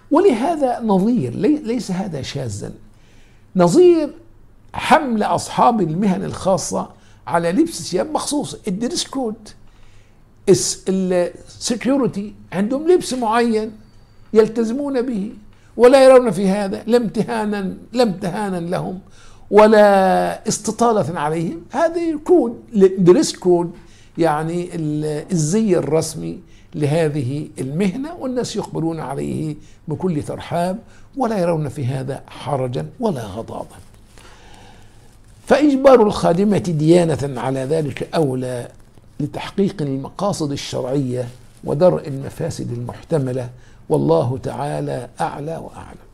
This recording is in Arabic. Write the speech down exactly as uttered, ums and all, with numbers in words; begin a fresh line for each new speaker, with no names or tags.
ولهذا نظير، ليس هذا شاذا، نظير حمل أصحاب المهن الخاصة على لبس ثياب مخصوصة. الدريس كود، السكيورتي عندهم لبس معين يلتزمون به، ولا يرون في هذا لا امتهانا لا امتهانا لهم ولا استطالة عليهم. هذا كود، دريس كود يعني الزي الرسمي لهذه المهنة، والناس يقبلون عليه بكل ترحاب ولا يرون في هذا حرجا ولا غضاضا. فإجبار الخادمة ديانة على ذلك أولى لتحقيق المقاصد الشرعية ودرء المفاسد المحتملة، والله تعالى أعلى وأعلم.